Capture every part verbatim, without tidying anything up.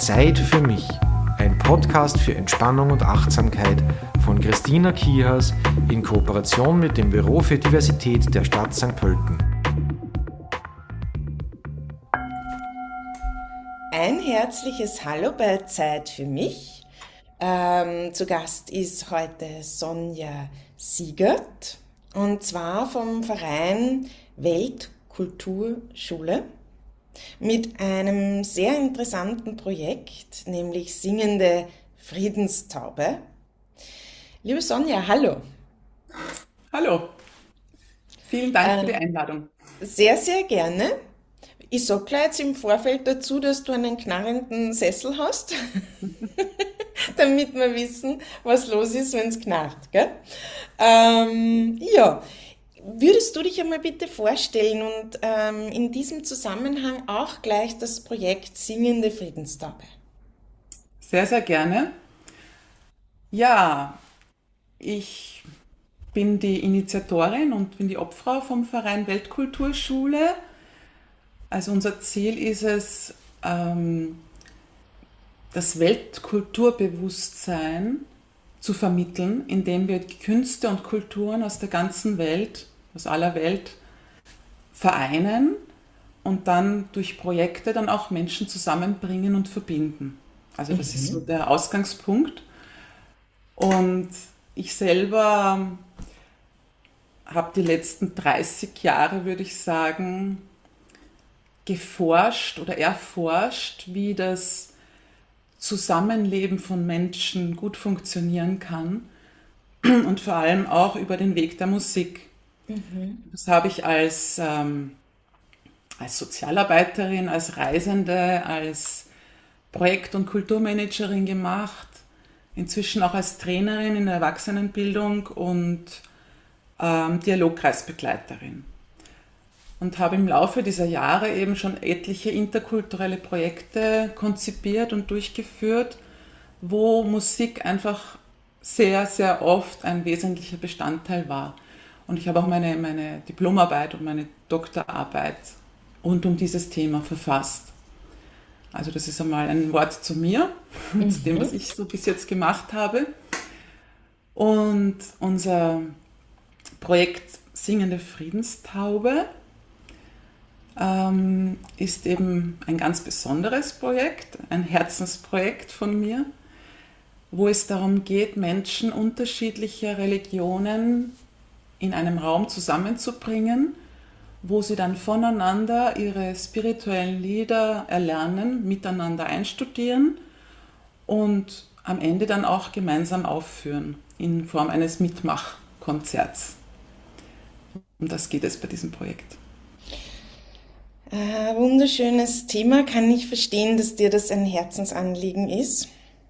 Zeit für mich, ein Podcast für Entspannung und Achtsamkeit von Christina Kihas in Kooperation mit dem Büro für Diversität der Stadt Sankt Pölten. Ein herzliches Hallo bei Zeit für mich. Ähm, zu Gast ist heute Sonja Siegert und zwar vom Verein Weltkulturschule mit einem sehr interessanten Projekt, nämlich Singende Friedenstaube. Liebe Sonja, hallo. Hallo, vielen Dank für die Einladung. Sehr, sehr gerne. Ich sage gleich jetzt im Vorfeld dazu, dass du einen knarrenden Sessel hast, damit wir wissen, was los ist, wenn es knarrt. Gell? Ähm, ja, würdest du dich einmal bitte vorstellen und ähm, in diesem Zusammenhang auch gleich das Projekt Singende Friedenstaube? Sehr, sehr gerne. Ja, ich bin die Initiatorin und bin die Obfrau vom Verein Weltkulturschule. Also unser Ziel ist es, ähm, das Weltkulturbewusstsein zu vermitteln, indem wir Künste und Kulturen aus der ganzen Welt, aus aller Welt vereinen und dann durch Projekte dann auch Menschen zusammenbringen und verbinden. Also das mhm. ist so der Ausgangspunkt. Und ich selber habe die letzten dreißig Jahre, würde ich sagen, geforscht oder erforscht, wie das Zusammenleben von Menschen gut funktionieren kann und vor allem auch über den Weg der Musik. Mhm. Das habe ich als, ähm, als Sozialarbeiterin, als Reisende, als Projekt- und Kulturmanagerin gemacht, inzwischen auch als Trainerin in der Erwachsenenbildung und ähm, Dialogkreisbegleiterin. Und habe im Laufe dieser Jahre eben schon etliche interkulturelle Projekte konzipiert und durchgeführt, wo Musik einfach sehr, sehr oft ein wesentlicher Bestandteil war. Und ich habe auch meine, meine Diplomarbeit und meine Doktorarbeit rund um dieses Thema verfasst. Also das ist einmal ein Wort zu mir, mhm. zu dem, was ich so bis jetzt gemacht habe. Und unser Projekt Singende Friedenstaube Ähm, ist eben ein ganz besonderes Projekt, ein Herzensprojekt von mir, wo es darum geht, Menschen unterschiedlicher Religionen in einem Raum zusammenzubringen, wo sie dann voneinander ihre spirituellen Lieder erlernen, miteinander einstudieren und am Ende dann auch gemeinsam aufführen in Form eines Mitmachkonzerts. Um das geht es bei diesem Projekt. Äh, wunderschönes Thema, kann ich verstehen, dass dir das ein Herzensanliegen ist.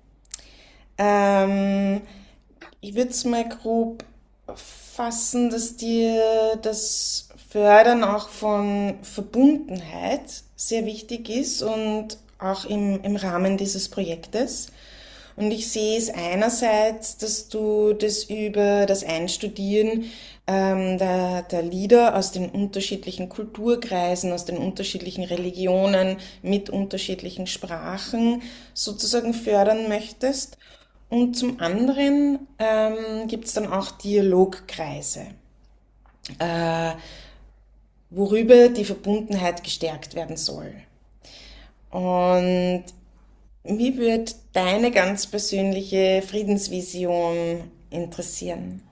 Ähm, ich würde es mal grob fassen, dass dir das Fördern auch von Verbundenheit sehr wichtig ist und auch im, im Rahmen dieses Projektes. Und ich sehe es einerseits, dass du das über das Einstudieren ähm, der, der Lieder aus den unterschiedlichen Kulturkreisen, aus den unterschiedlichen Religionen mit unterschiedlichen Sprachen sozusagen fördern möchtest. Und zum anderen ähm, gibt es dann auch Dialogkreise, äh, worüber die Verbundenheit gestärkt werden soll. Und mich würde deine ganz persönliche Friedensvision interessieren.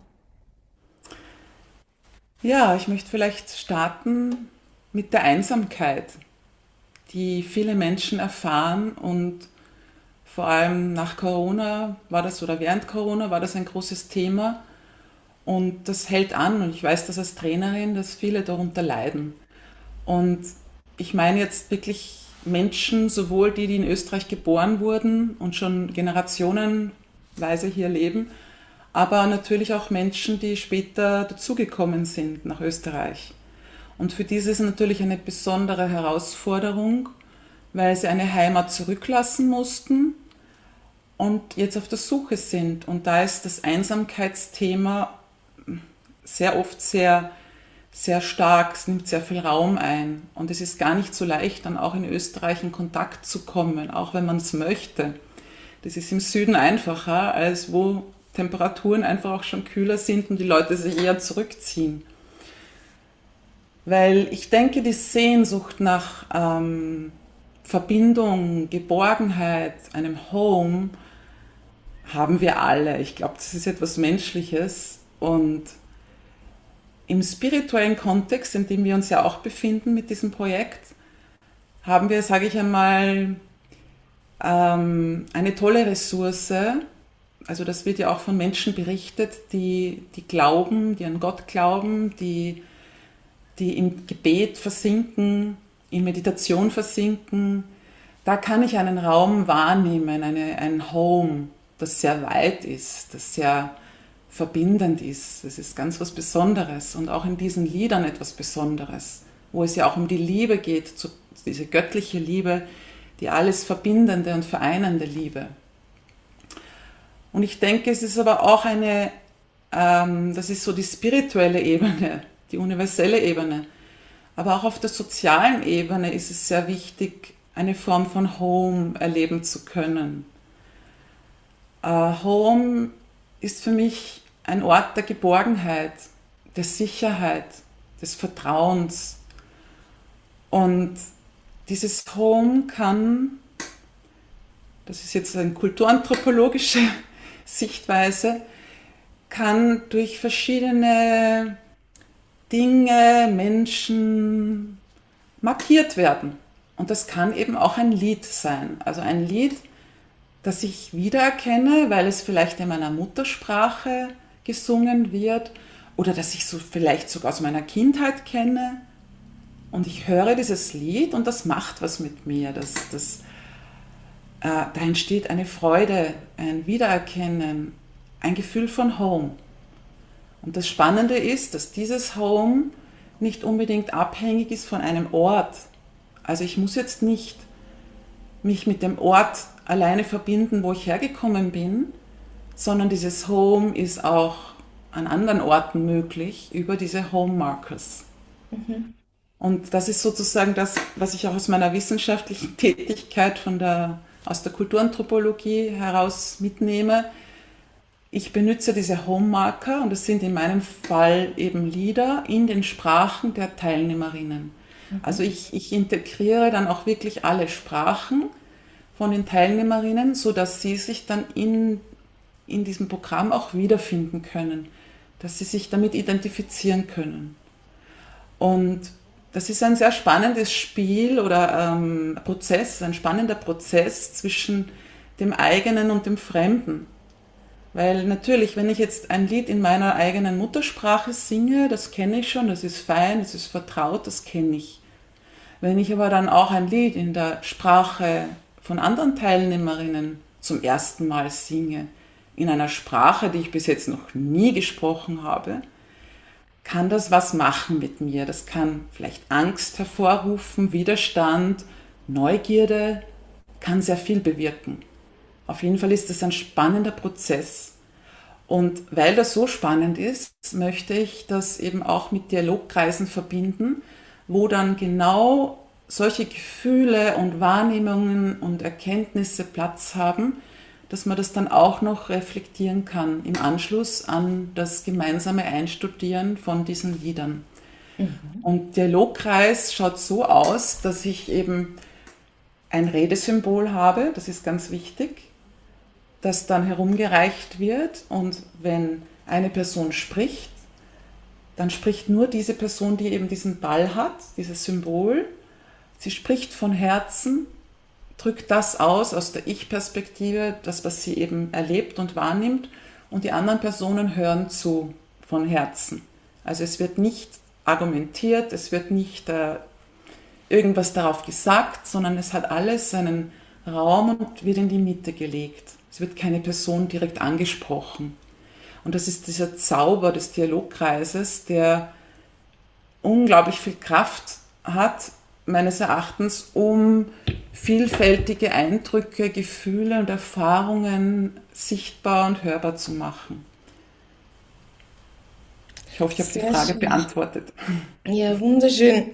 Ja, ich möchte vielleicht starten mit der Einsamkeit, die viele Menschen erfahren und vor allem nach Corona war das oder während Corona war das ein großes Thema und das hält an und ich weiß das als Trainerin, dass viele darunter leiden. Und ich meine jetzt wirklich Menschen, sowohl die, die in Österreich geboren wurden und schon generationenweise hier leben, aber natürlich auch Menschen, die später dazugekommen sind nach Österreich. Und für diese ist es natürlich eine besondere Herausforderung, weil sie eine Heimat zurücklassen mussten und jetzt auf der Suche sind. Und da ist das Einsamkeitsthema sehr oft sehr sehr stark, es nimmt sehr viel Raum ein und es ist gar nicht so leicht, dann auch in Österreich in Kontakt zu kommen, auch wenn man es möchte. Das ist im Süden einfacher, als wo Temperaturen einfach auch schon kühler sind und die Leute sich eher zurückziehen. Weil ich denke, die Sehnsucht nach ähm, Verbindung, Geborgenheit, einem Home haben wir alle. Ich glaube, das ist etwas Menschliches und im spirituellen Kontext, in dem wir uns ja auch befinden mit diesem Projekt, haben wir, sage ich einmal, ähm, eine tolle Ressource. Also das wird ja auch von Menschen berichtet, die, die glauben, die an Gott glauben, die, die im Gebet versinken, in Meditation versinken. Da kann ich einen Raum wahrnehmen, eine, ein Home, das sehr weit ist, das sehr verbindend ist. Das ist ganz was Besonderes und auch in diesen Liedern etwas Besonderes, wo es ja auch um die Liebe geht, diese göttliche Liebe, die alles verbindende und vereinende Liebe. Und ich denke, es ist aber auch eine, ähm, das ist so die spirituelle Ebene, die universelle Ebene. Aber auch auf der sozialen Ebene ist es sehr wichtig, eine Form von Home erleben zu können. Äh, Home ist für mich ein Ort der Geborgenheit, der Sicherheit, des Vertrauens. Und dieses Home kann, das ist jetzt eine kulturanthropologische Sichtweise, kann durch verschiedene Dinge, Menschen markiert werden. Und das kann eben auch ein Lied sein. Also ein Lied, das ich wiedererkenne, weil es vielleicht in meiner Muttersprache gesungen wird oder das ich so vielleicht sogar aus meiner Kindheit kenne. Und ich höre dieses Lied und das macht was mit mir. Das, das, äh, da entsteht eine Freude, ein Wiedererkennen, ein Gefühl von Home. Und das Spannende ist, dass dieses Home nicht unbedingt abhängig ist von einem Ort. Also ich muss jetzt nicht mich mit dem Ort alleine verbinden, wo ich hergekommen bin, sondern dieses Home ist auch an anderen Orten möglich über diese Home Markers. Mhm. Und das ist sozusagen das, was ich auch aus meiner wissenschaftlichen Tätigkeit von der, aus der Kulturanthropologie heraus mitnehme. Ich benutze diese Home Marker und das sind in meinem Fall eben Lieder in den Sprachen der Teilnehmerinnen. Mhm. Also ich, ich integriere dann auch wirklich alle Sprachen von den Teilnehmerinnen, sodass sie sich dann in, in diesem Programm auch wiederfinden können, dass sie sich damit identifizieren können. Und das ist ein sehr spannendes Spiel oder ähm, Prozess, ein spannender Prozess zwischen dem eigenen und dem Fremden. Weil natürlich, wenn ich jetzt ein Lied in meiner eigenen Muttersprache singe, das kenne ich schon, das ist fein, das ist vertraut, das kenne ich. Wenn ich aber dann auch ein Lied in der Sprache von anderen Teilnehmerinnen zum ersten Mal singe, in einer Sprache, die ich bis jetzt noch nie gesprochen habe, kann das was machen mit mir. Das kann vielleicht Angst hervorrufen, Widerstand, Neugierde, kann sehr viel bewirken. Auf jeden Fall ist das ein spannender Prozess. Und weil das so spannend ist, möchte ich das eben auch mit Dialogkreisen verbinden, wo dann genau solche Gefühle und Wahrnehmungen und Erkenntnisse Platz haben, dass man das dann auch noch reflektieren kann im Anschluss an das gemeinsame Einstudieren von diesen Liedern. Mhm. Und Dialogkreis schaut so aus, dass ich eben ein Redesymbol habe, das ist ganz wichtig, das dann herumgereicht wird und wenn eine Person spricht, dann spricht nur diese Person, die eben diesen Ball hat, dieses Symbol. Sie spricht von Herzen, drückt das aus, aus der Ich-Perspektive, das, was sie eben erlebt und wahrnimmt, und die anderen Personen hören zu von Herzen. Also es wird nicht argumentiert, es wird nicht äh, irgendwas darauf gesagt, sondern es hat alles seinen Raum und wird in die Mitte gelegt. Es wird keine Person direkt angesprochen. Und das ist dieser Zauber des Dialogkreises, der unglaublich viel Kraft hat, meines Erachtens, um vielfältige Eindrücke, Gefühle und Erfahrungen sichtbar und hörbar zu machen. Ich hoffe, ich habe die Sehr Frage schön. beantwortet. Ja, wunderschön.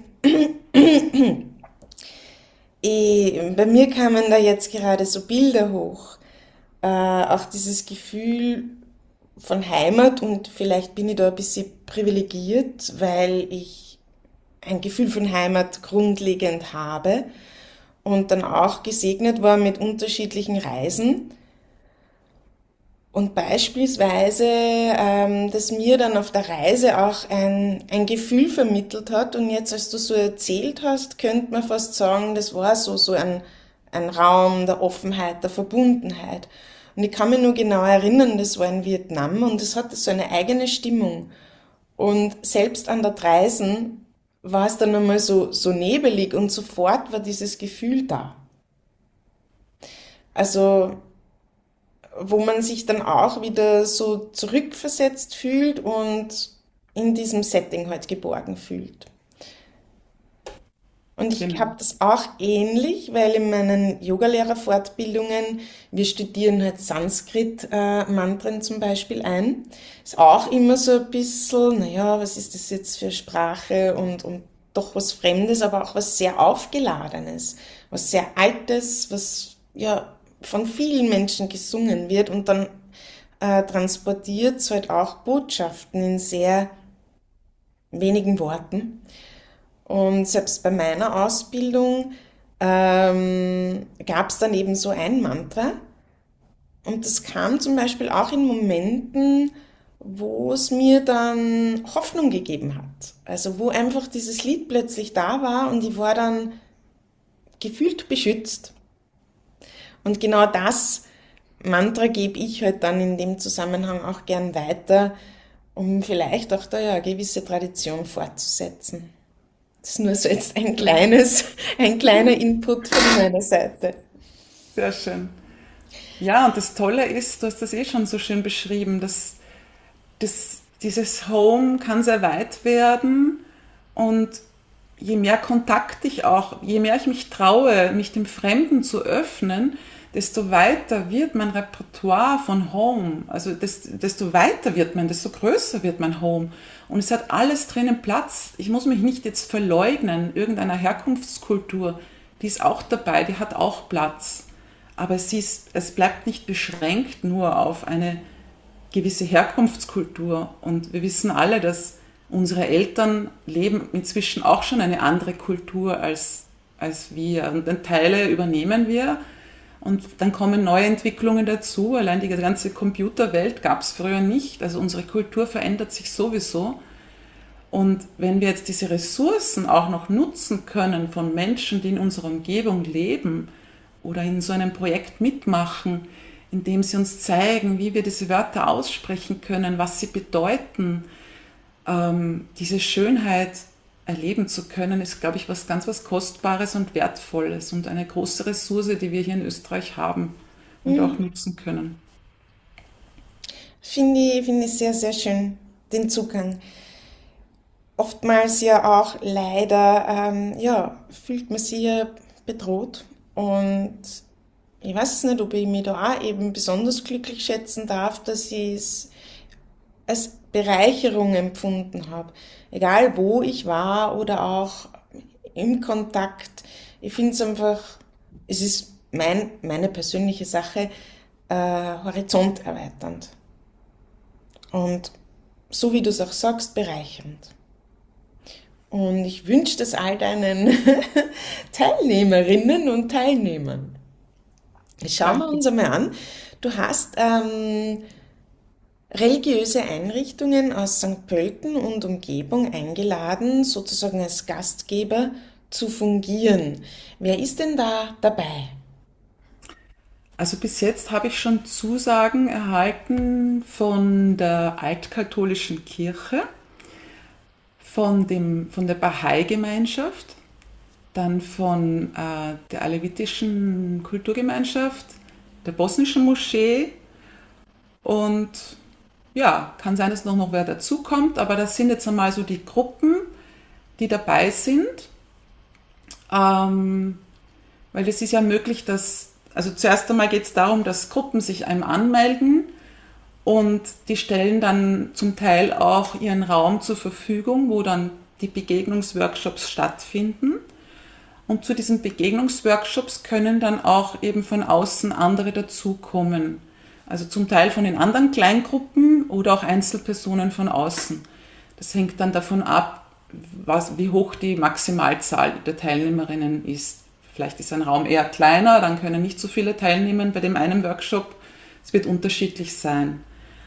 Ich, bei mir kamen da jetzt gerade so Bilder hoch. Äh, auch dieses Gefühl von Heimat, und vielleicht bin ich da ein bisschen privilegiert, weil ich ein Gefühl von Heimat grundlegend habe und dann auch gesegnet war mit unterschiedlichen Reisen. Und beispielsweise, ähm, dass mir dann auf der Reise auch ein, ein Gefühl vermittelt hat. Und jetzt, als du so erzählt hast, könnte man fast sagen, das war so, so ein, ein Raum der Offenheit, der Verbundenheit. Und ich kann mich nur genau erinnern, das war in Vietnam und es hatte so eine eigene Stimmung. Und selbst an der Reisen war es dann einmal so, so nebelig und sofort war dieses Gefühl da. Also, wo man sich dann auch wieder so zurückversetzt fühlt und in diesem Setting halt geborgen fühlt. Und ich Genau. habe das auch ähnlich, weil in meinen Yogalehrerfortbildungen, wir studieren halt Sanskrit-Mantren zum Beispiel ein. Ist auch immer so ein bisschen, naja, was ist das jetzt für Sprache und, und doch was Fremdes, aber auch was sehr Aufgeladenes, was sehr Altes, was ja von vielen Menschen gesungen wird und dann äh, transportiert es halt auch Botschaften in sehr wenigen Worten. Und selbst bei meiner Ausbildung ähm, gab es dann eben so ein Mantra. Und das kam zum Beispiel auch in Momenten, wo es mir dann Hoffnung gegeben hat. Also wo einfach dieses Lied plötzlich da war und ich war dann gefühlt beschützt. Und genau das Mantra gebe ich halt dann in dem Zusammenhang auch gern weiter, um vielleicht auch da ja eine gewisse Tradition fortzusetzen. Das ist nur so jetzt ein kleines, ein kleiner Input von meiner Seite. Sehr schön. Ja, und das Tolle ist, du hast das eh schon so schön beschrieben, dass, dass dieses Home kann sehr weit werden und je mehr Kontakt ich auch, je mehr ich mich traue, mich dem Fremden zu öffnen, desto weiter wird mein Repertoire von Home. Also desto weiter wird mein, desto größer wird mein Home. Und es hat alles drinnen Platz. Ich muss mich nicht jetzt verleugnen, irgendeiner Herkunftskultur, die ist auch dabei, die hat auch Platz. Aber sie ist, es bleibt nicht beschränkt nur auf eine gewisse Herkunftskultur. Und wir wissen alle, dass unsere Eltern leben inzwischen auch schon eine andere Kultur als, als wir. Und dann Teile übernehmen wir. Und dann kommen neue Entwicklungen dazu. Allein die ganze Computerwelt gab es früher nicht. Also unsere Kultur verändert sich sowieso. Und wenn wir jetzt diese Ressourcen auch noch nutzen können von Menschen, die in unserer Umgebung leben oder in so einem Projekt mitmachen, indem sie uns zeigen, wie wir diese Wörter aussprechen können, was sie bedeuten, ähm, diese Schönheit erleben zu können, ist, glaube ich, was ganz was Kostbares und Wertvolles und eine große Ressource, die wir hier in Österreich haben und auch nutzen können. Finde ich, finde ich sehr, sehr schön, den Zugang. Oftmals ja auch leider, ähm, ja, fühlt man sich ja bedroht und ich weiß es nicht, ob ich mich da auch eben besonders glücklich schätzen darf, dass ich es als Bereicherung empfunden habe. Egal wo ich war oder auch im Kontakt. Ich finde es einfach, es ist mein, meine persönliche Sache, äh, horizonterweiternd. Und so wie du es auch sagst, bereichernd. Und ich wünsche das all deinen Teilnehmerinnen und Teilnehmern. Schauen wir Danke. uns einmal an. Du hast ähm, religiöse Einrichtungen aus Sankt Pölten und Umgebung eingeladen, sozusagen als Gastgeber zu fungieren. Wer ist denn da dabei? Also bis jetzt habe ich schon Zusagen erhalten von der altkatholischen Kirche, von dem, von der Bahai-Gemeinschaft, dann von äh, der alevitischen Kulturgemeinschaft, der bosnischen Moschee und ja, kann sein, dass noch, noch wer dazukommt, aber das sind jetzt einmal so die Gruppen, die dabei sind, ähm, weil es ist ja möglich, dass, also zuerst einmal geht es darum, dass Gruppen sich einem anmelden Und die stellen dann zum Teil auch ihren Raum zur Verfügung, wo dann die Begegnungsworkshops stattfinden. Und zu diesen Begegnungsworkshops können dann auch eben von außen andere dazukommen. Also zum Teil von den anderen Kleingruppen oder auch Einzelpersonen von außen. Das hängt dann davon ab, was, wie hoch die Maximalzahl der Teilnehmerinnen ist. Vielleicht ist ein Raum eher kleiner, dann können nicht so viele teilnehmen bei dem einen Workshop. Es wird unterschiedlich sein.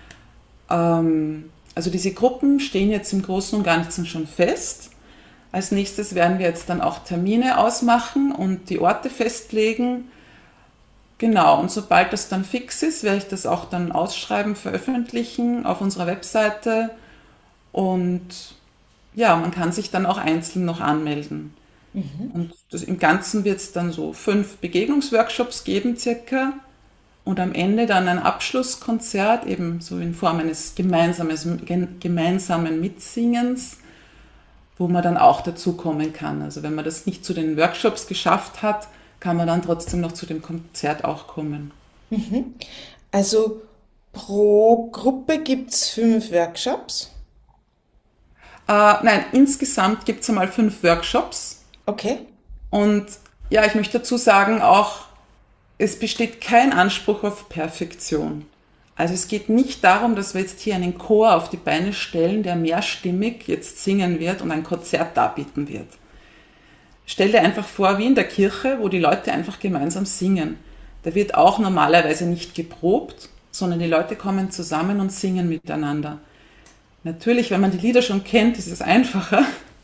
Ähm, also diese Gruppen stehen jetzt im Großen und Ganzen schon fest. Als nächstes werden wir jetzt dann auch Termine ausmachen und die Orte festlegen. Genau, und sobald das dann fix ist, werde ich das auch dann ausschreiben, veröffentlichen auf unserer Webseite. Und ja, man kann sich dann auch einzeln noch anmelden. Mhm. Und das, im Ganzen wird es dann so fünf Begegnungsworkshops geben circa. Und am Ende dann ein Abschlusskonzert, eben so in Form eines gemeinsamen Mitsingens, wo man dann auch dazukommen kann. Also wenn man das nicht zu den Workshops geschafft hat, kann man dann trotzdem noch zu dem Konzert auch kommen. Mhm. Also pro Gruppe gibt es fünf Workshops? Äh, nein, insgesamt gibt es einmal fünf Workshops. Okay. Und ja, ich möchte dazu sagen auch, es besteht kein Anspruch auf Perfektion. Also es geht nicht darum, dass wir jetzt hier einen Chor auf die Beine stellen, der mehrstimmig jetzt singen wird und ein Konzert darbieten wird. Stell dir einfach vor, wie in der Kirche, wo die Leute einfach gemeinsam singen. Da wird auch normalerweise nicht geprobt, sondern die Leute kommen zusammen und singen miteinander. Natürlich, wenn man die Lieder schon kennt, ist es einfacher.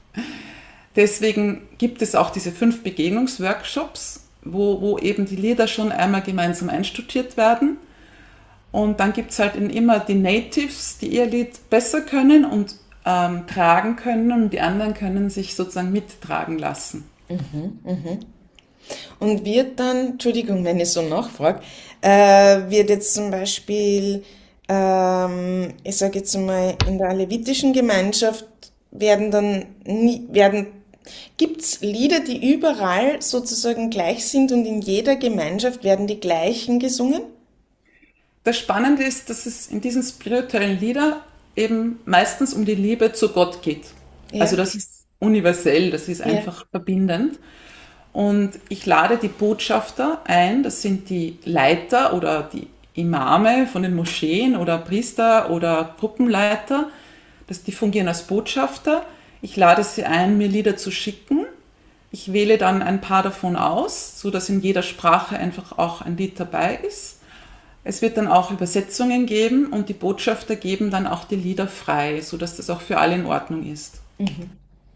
Deswegen gibt es auch diese fünf Begegnungsworkshops, wo, wo eben die Lieder schon einmal gemeinsam einstudiert werden. Und dann gibt es halt immer die Natives, die ihr Lied besser können und ähm, tragen können, und die anderen können sich sozusagen mittragen lassen. Mhm, mhm. Und wird dann, Entschuldigung, wenn ich so nachfrage, äh, wird jetzt zum Beispiel, ähm, ich sage jetzt mal, in der alevitischen Gemeinschaft werden dann, nie, werden, gibt es Lieder, die überall sozusagen gleich sind und in jeder Gemeinschaft werden die gleichen gesungen? Das Spannende ist, dass es in diesen spirituellen Liedern eben meistens um die Liebe zu Gott geht. Ja. Also das ist universell, das ist einfach ja. verbindend. Und ich lade die Botschafter ein, das sind die Leiter oder die Imame von den Moscheen oder Priester oder Gruppenleiter, das, die fungieren als Botschafter. Ich lade sie ein, mir Lieder zu schicken. Ich wähle dann ein paar davon aus, sodass in jeder Sprache einfach auch ein Lied dabei ist. Es wird dann auch Übersetzungen geben und die Botschafter geben dann auch die Lieder frei, sodass das auch für alle in Ordnung ist. Mhm.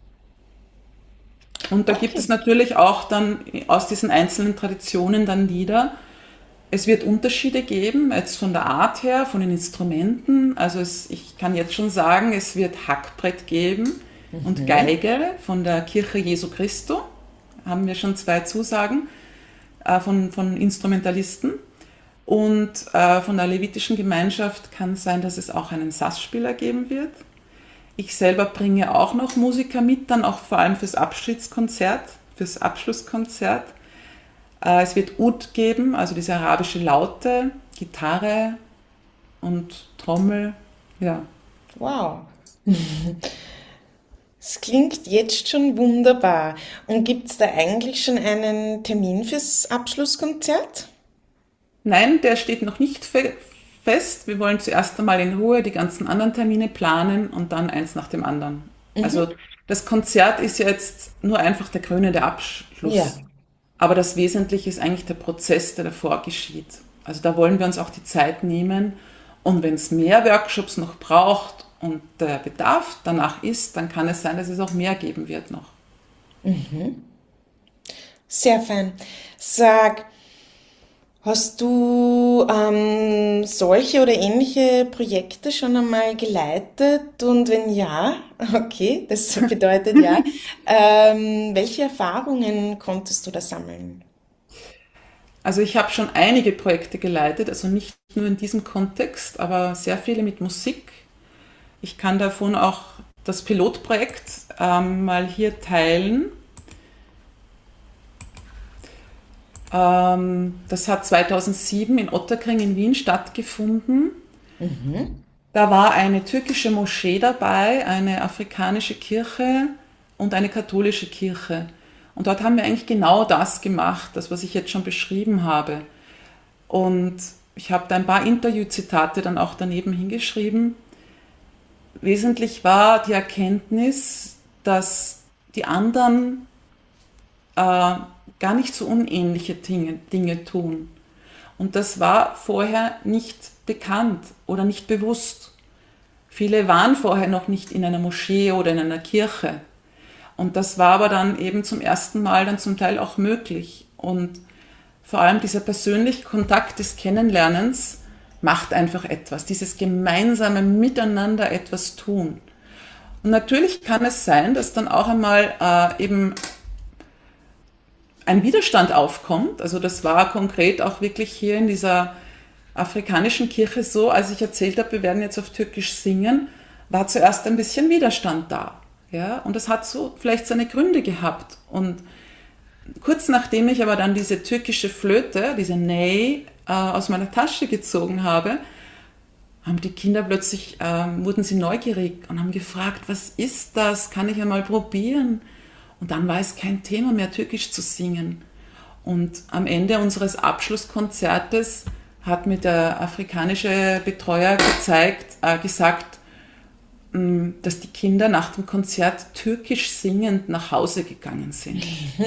Und da okay. gibt es natürlich auch dann aus diesen einzelnen Traditionen dann Lieder. Es wird Unterschiede geben, jetzt von der Art her, von den Instrumenten. Also es, ich kann jetzt schon sagen, es wird Hackbrett geben mhm. und Geige von der Kirche Jesu Christo. Haben wir schon zwei Zusagen äh, von, von Instrumentalisten. Und äh, von der levitischen Gemeinschaft kann es sein, dass es auch einen Sassspieler geben wird. Ich selber bringe auch noch Musiker mit, dann auch vor allem fürs Abschiedskonzert, fürs Abschlusskonzert. Äh, es wird Ud geben, also diese arabische Laute, Gitarre und Trommel. Ja. Wow. Es klingt jetzt schon wunderbar. Und gibt es da eigentlich schon einen Termin fürs Abschlusskonzert? Nein, der steht noch nicht fe- fest. Wir wollen zuerst einmal in Ruhe die ganzen anderen Termine planen und dann eins nach dem anderen. Mhm. Also das Konzert ist jetzt nur einfach der krönende Abschluss. Ja. Aber das Wesentliche ist eigentlich der Prozess, der davor geschieht. Also da wollen wir uns auch die Zeit nehmen. Und wenn es mehr Workshops noch braucht und der Bedarf danach ist, dann kann es sein, dass es auch mehr geben wird noch. Mhm. Sehr fein. Sag, hast du ähm, solche oder ähnliche Projekte schon einmal geleitet? Und wenn ja, okay, das bedeutet ja, ähm, welche Erfahrungen konntest du da sammeln? Also ich habe schon einige Projekte geleitet, also nicht nur in diesem Kontext, aber sehr viele mit Musik. Ich kann davon auch das Pilotprojekt ähm, mal hier teilen. Das hat zweitausendsieben in Ottakring in Wien stattgefunden Mhm. Da war eine türkische Moschee dabei, eine afrikanische Kirche und eine katholische Kirche. Und dort haben wir eigentlich genau das gemacht, das, was ich jetzt schon beschrieben habe. Und ich habe da ein paar Interviewzitate dann auch daneben hingeschrieben. Wesentlich war die Erkenntnis, dass die anderen äh, gar nicht so unähnliche Dinge, Dinge tun. Und das war vorher nicht bekannt oder nicht bewusst. Viele waren vorher noch nicht in einer Moschee oder in einer Kirche. Und das war aber dann eben zum ersten Mal dann zum Teil auch möglich. Und vor allem dieser persönliche Kontakt des Kennenlernens macht einfach etwas, dieses gemeinsame Miteinander etwas tun. Und natürlich kann es sein, dass dann auch einmal äh, eben ein Widerstand aufkommt. Also das war konkret auch wirklich hier in dieser afrikanischen Kirche so, als ich erzählt habe, wir werden jetzt auf Türkisch singen, war zuerst ein bisschen Widerstand da. Ja? Und das hat so vielleicht seine Gründe gehabt. Und kurz nachdem ich aber dann diese türkische Flöte, diese Ney, äh, aus meiner Tasche gezogen habe, haben die Kinder plötzlich, äh, wurden sie neugierig und haben gefragt, was ist das? Kann ich einmal probieren? Und dann war es kein Thema mehr, Türkisch zu singen. Und am Ende unseres Abschlusskonzertes hat mir der afrikanische Betreuer gezeigt, äh, gesagt, mh, dass die Kinder nach dem Konzert türkisch singend nach Hause gegangen sind.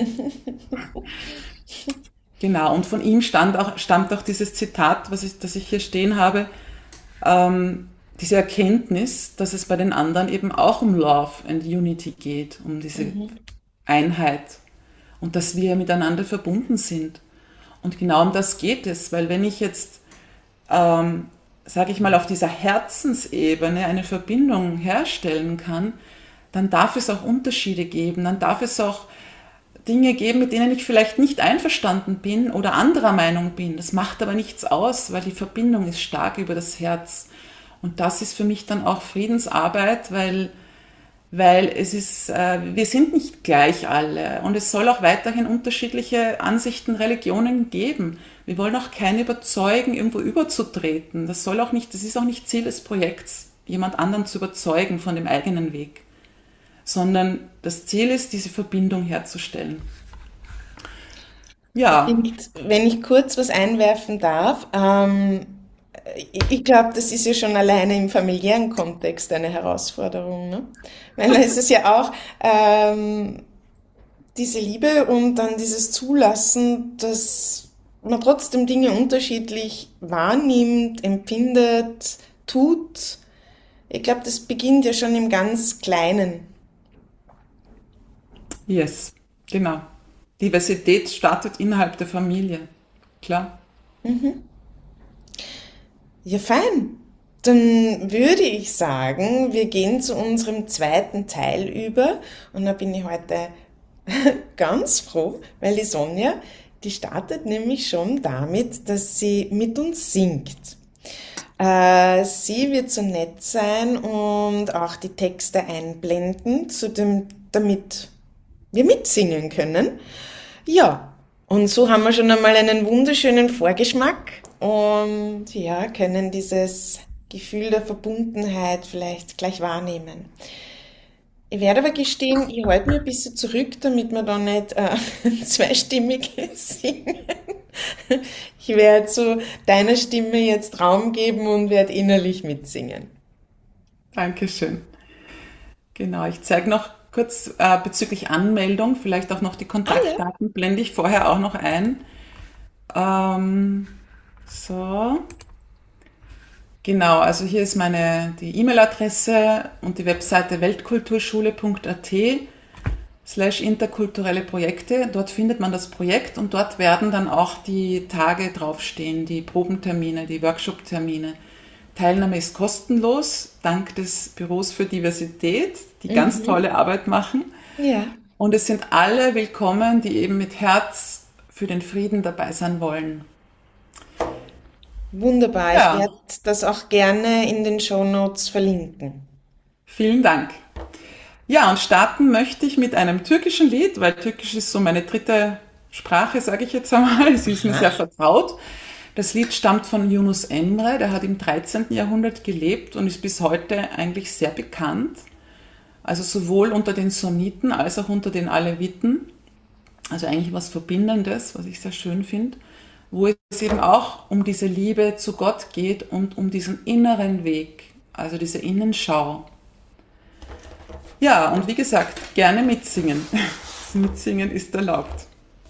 Genau, und von ihm stand auch, stammt auch dieses Zitat, was ich, das ich hier stehen habe, ähm, diese Erkenntnis, dass es bei den anderen eben auch um Love and Unity geht, um diese mhm. Einheit und dass wir miteinander verbunden sind. Und genau um das geht es, weil wenn ich jetzt, ähm, sage ich mal, auf dieser Herzensebene eine Verbindung herstellen kann, dann darf es auch Unterschiede geben, dann darf es auch Dinge geben, mit denen ich vielleicht nicht einverstanden bin oder anderer Meinung bin. Das macht aber nichts aus, weil die Verbindung ist stark über das Herz. Und das ist für mich dann auch Friedensarbeit, weil weil es ist, äh, wir sind nicht gleich alle und es soll auch weiterhin unterschiedliche Ansichten, Religionen geben. Wir wollen auch keinen überzeugen, irgendwo überzutreten. Das soll auch nicht, das ist auch nicht Ziel des Projekts, jemand anderen zu überzeugen von dem eigenen Weg, sondern das Ziel ist, diese Verbindung herzustellen. Ja. Wenn ich kurz was einwerfen darf, ähm, ich glaube, das ist ja schon alleine im familiären Kontext eine Herausforderung, ne? Weil da ist es ja auch ähm, diese Liebe und dann dieses Zulassen, dass man trotzdem Dinge unterschiedlich wahrnimmt, empfindet, tut. Ich glaube, das beginnt ja schon im ganz Kleinen. Yes, genau. Diversität startet innerhalb der Familie, klar. Mhm. Ja, fein. Dann würde ich sagen, wir gehen zu unserem zweiten Teil über. Und da bin ich heute ganz froh, weil die Sonja, die startet nämlich schon damit, dass sie mit uns singt. Äh, sie wird so nett sein und auch die Texte einblenden, zu dem, damit wir mitsingen können. Ja, und so haben wir schon einmal einen wunderschönen Vorgeschmack. Und ja, können dieses Gefühl der Verbundenheit vielleicht gleich wahrnehmen. Ich werde aber gestehen, ich halte mich ein bisschen zurück, damit wir da nicht äh, zweistimmig singen. Ich werde so deiner Stimme jetzt Raum geben und werde innerlich mitsingen. Dankeschön. Genau, ich zeige noch kurz äh, bezüglich Anmeldung, vielleicht auch noch die Kontaktdaten, ah, ja. blende ich vorher auch noch ein. Ähm, So, genau, also hier ist meine die E-Mail-Adresse und die Webseite weltkulturschule punkt at slash interkulturelle Projekte. Dort findet man das Projekt und dort werden dann auch die Tage draufstehen, die Probentermine, die Workshop-Termine. Teilnahme ist kostenlos, dank des Büros für Diversität, die mhm. ganz tolle Arbeit machen. Ja. Und es sind alle willkommen, die eben mit Herz für den Frieden dabei sein wollen. Wunderbar, ja. Ich werde das auch gerne in den Shownotes verlinken. Vielen Dank. Ja, und starten möchte ich mit einem türkischen Lied, weil Türkisch ist so meine dritte Sprache, sage ich jetzt einmal. Sie ist mir sehr vertraut. Das Lied stammt von Yunus Emre, der hat im dreizehnten Jahrhundert gelebt und ist bis heute eigentlich sehr bekannt. Also sowohl unter den Sunniten als auch unter den Aleviten. Also eigentlich was Verbindendes, was ich sehr schön finde, wo es eben auch um diese Liebe zu Gott geht und um diesen inneren Weg, also diese Innenschau. Ja, und wie gesagt, gerne mitsingen. Das Mitsingen ist erlaubt.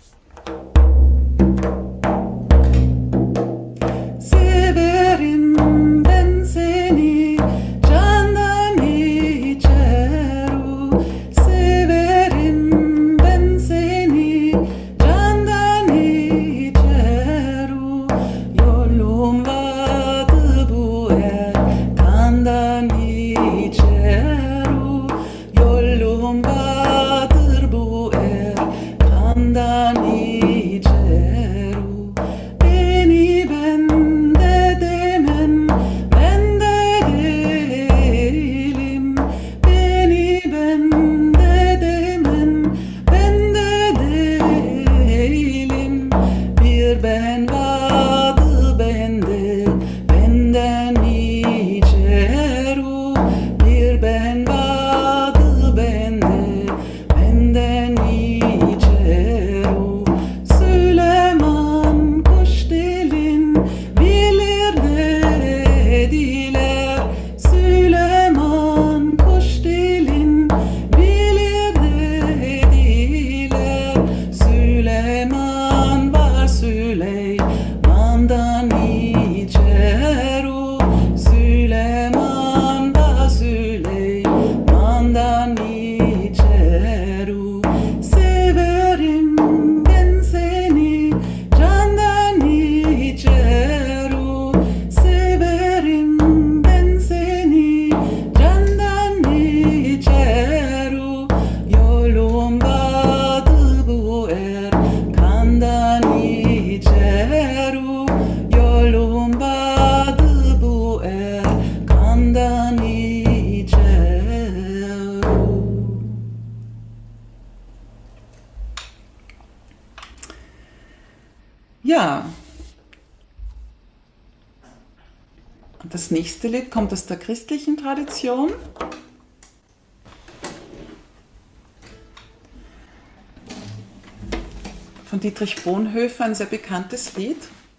Ja, und das nächste Lied kommt aus der christlichen Tradition. Von Dietrich Bonhoeffer, ein sehr bekanntes Lied.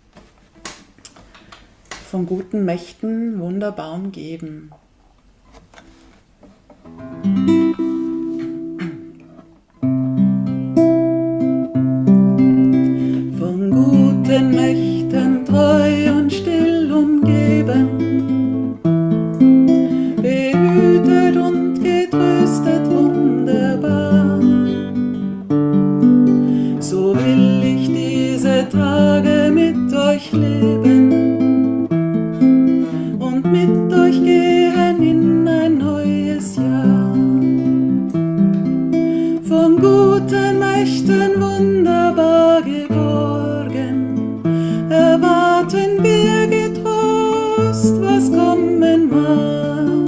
Von guten Mächten wunderbar umgeben. Von guten Mächten treu und still umgeben, behütet und getröstet wunderbar. So will ich diese Tage mit euch leben und mit euch gehen in ein neues Jahr. Von guten Mächten wunderbar geborgen, erwarten wir getrost, was kommen mag.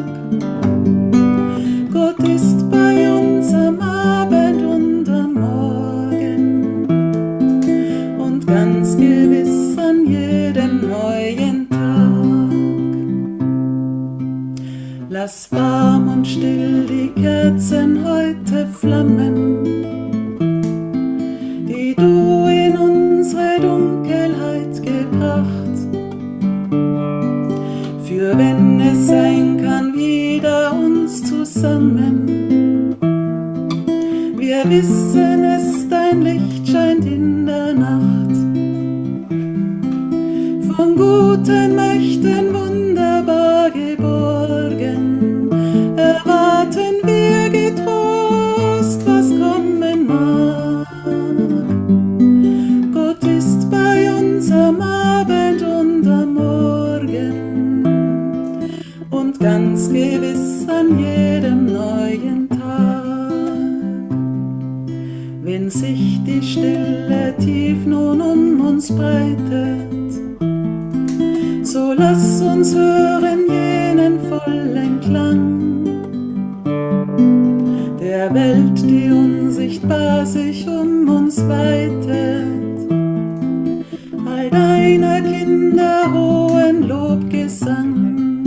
Gott ist bei uns am Abend und am Morgen und ganz gewiss an jedem neuen Tag. Lass warm und still die Kerzen heute flammen, die du in unsere Dunkelheit gebracht. Für wenn es sein kann, wieder uns zusammen. Wir wissen es, dein Licht scheint in der Nacht. Von guten Mächten wunderbar geborgen, erwarten wir getrost, was kommen mag. Gott ist bei uns am Abend und am Morgen und ganz gewiss an jedem neuen Tag. Wenn sich die Stille tief nun um uns breitet, so lass uns hören jenen vollen Klang der Welt, die unsichtbar sich um uns weitet. all deiner Kinder hohen Lobgesang.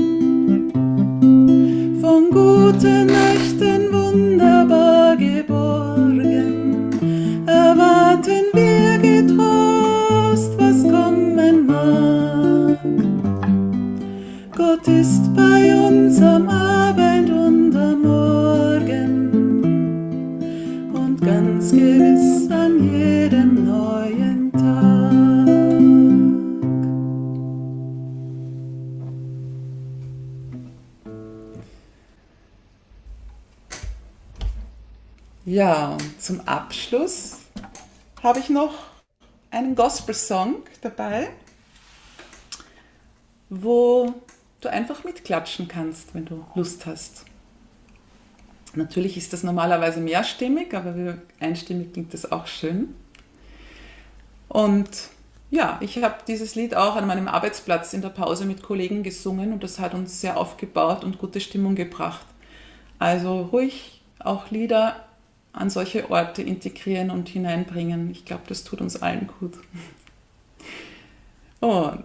Von guten Nächten wunderbar geborgen, erwarten wir getrost, was kommen mag. Gott ist bei uns am Abend und am Morgen und ganz gewiss an jedem neuen Tag. Ja, und zum Abschluss habe ich noch einen Gospel-Song dabei, wo du einfach mitklatschen kannst, wenn du Lust hast. Natürlich ist das normalerweise mehrstimmig, aber einstimmig klingt das auch schön. Und ja, ich habe dieses Lied auch an meinem Arbeitsplatz in der Pause mit Kollegen gesungen und das hat uns sehr aufgebaut und gute Stimmung gebracht. Also ruhig auch Lieder an solche Orte integrieren und hineinbringen. Ich glaube, das tut uns allen gut. Und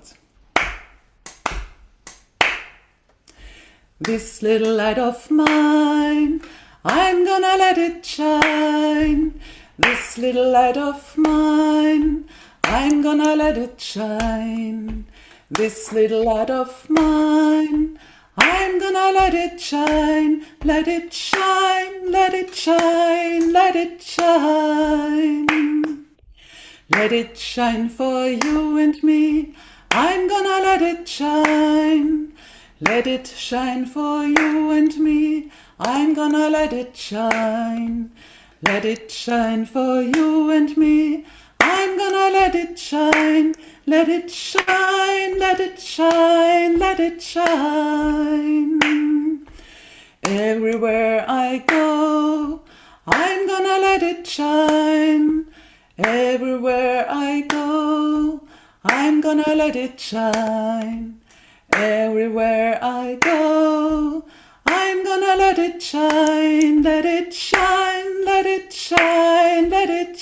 this little light of mine, I'm gonna let it shine. This little light of mine, I'm gonna let it shine. This little light of mine, I'm gonna let it shine. Let it shine, let it shine, let it shine. Let it shine for you and me. I'm gonna let it shine. Let it shine for you and me. I'm gonna let it shine. Let it shine for you and me. I'm gonna let it shine. Let it shine, let it shine, let it shine. Everywhere I go, I'm gonna let it shine. Everywhere I go, I'm gonna let it shine. Everywhere I go, I'm gonna let it shine. Let it shine, let it shine, let it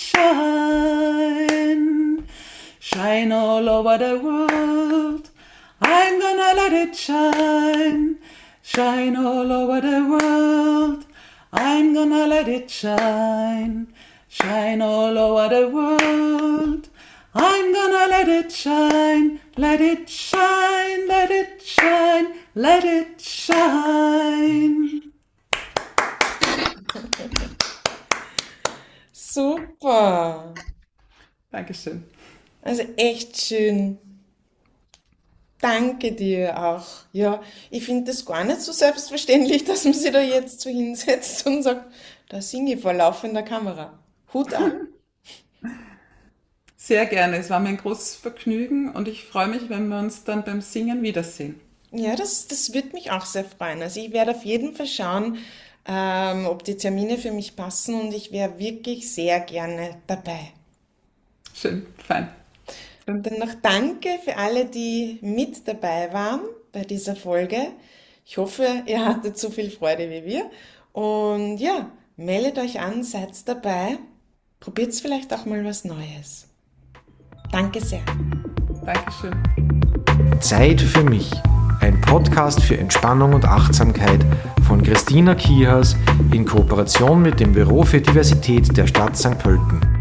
shine. Shine all over the world, I'm gonna let it shine. Shine all over the world, I'm gonna let it shine. Shine all over the world, I'm gonna let it shine. Let it shine, let it shine, let it shine. Super. Dankeschön. Also echt schön. Danke dir auch. Ja, ich finde das gar nicht so selbstverständlich, dass man sich da jetzt so hinsetzt und sagt, da singe ich vor laufender Kamera. Hut ab. Sehr gerne. Es war mir ein großes Vergnügen und ich freue mich, wenn wir uns dann beim Singen wiedersehen. Ja, das, das wird mich auch sehr freuen. Also ich werde auf jeden Fall schauen, ähm, ob die Termine für mich passen und ich wäre wirklich sehr gerne dabei. Schön, fein. Und dann noch danke für alle, die mit dabei waren bei dieser Folge. Ich hoffe, ihr hattet so viel Freude wie wir. Und ja, meldet euch an, seid dabei. Probiert vielleicht auch mal was Neues. Danke sehr. Dankeschön. Zeit für mich. Ein Podcast für Entspannung und Achtsamkeit von Christina Kihas in Kooperation mit dem Büro für Diversität der Stadt Sankt Pölten.